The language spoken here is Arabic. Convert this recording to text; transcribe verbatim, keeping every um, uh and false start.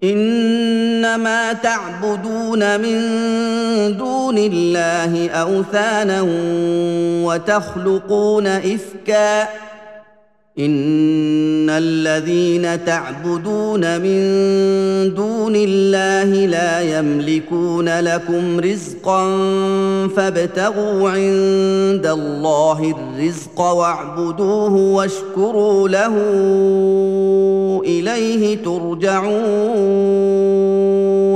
انما تعبدون من دون الله اوثانا وتخلقون افكا ان الذين تعبدون من دون الله لا يملكون لكم رزقا فابتغوا عند الله الرزق واعبدوه واشكروا له اليه ترجعون